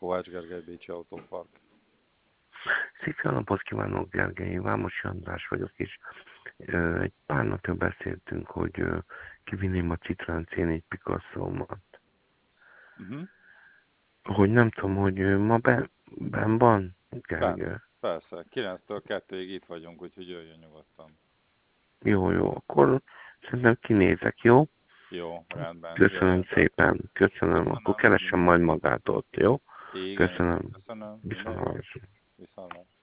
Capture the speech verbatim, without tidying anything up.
Kovács Gergely, Bécsi Autópark. Szép jó napot kívánok, Gergely, Vámosi András vagyok, és ö, egy pár napja beszéltünk, hogy ö, kivinném a Citroen cé négy Picasso-mat. Uh-huh. Hogy nem tudom, hogy ö, ma be, benn van, Gergely? Ben, persze, kilenctől kettőig itt vagyunk, úgyhogy jöjjön nyugodtan. Jó, jó, akkor szerintem kinézek, jó? Jó, rendben, Köszönöm jöjjön. szépen, köszönöm, akkor Köszönöm, keresem minden. majd magát ott, jó? Igen, igen, Köszönöm, köszönöm, minden viszont jó. hallásra. Viszontlátásra.